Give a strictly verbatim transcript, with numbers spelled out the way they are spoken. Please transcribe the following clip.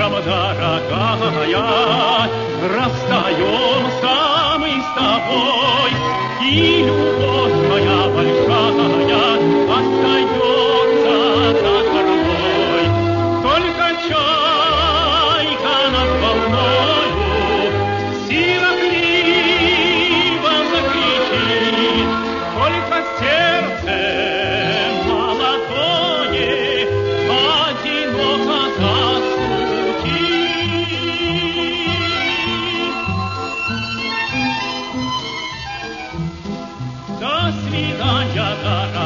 утром, дорогая, расстаемся мы с тобой, и любовь моя большая остается за кормой. Только чайка над волною сиротливо закричит, только сердце молодое одиноко застучит. До свидания, дорогая.